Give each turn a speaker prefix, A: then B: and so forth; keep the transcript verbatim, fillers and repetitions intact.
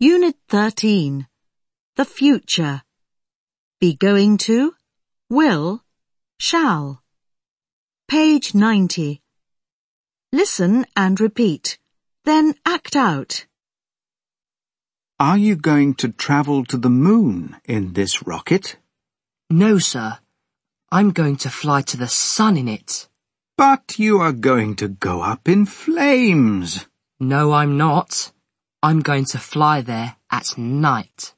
A: Unit thirteen. The future. Be going to, will, shall. Page ninety. Listen and repeat. Then act out.
B: Are you going to travel to the moon in this rocket?
C: No, sir. I'm going to fly to the sun in it.
B: But you are going to go up in flames.
C: No, I'm not. I'm going to fly there at night.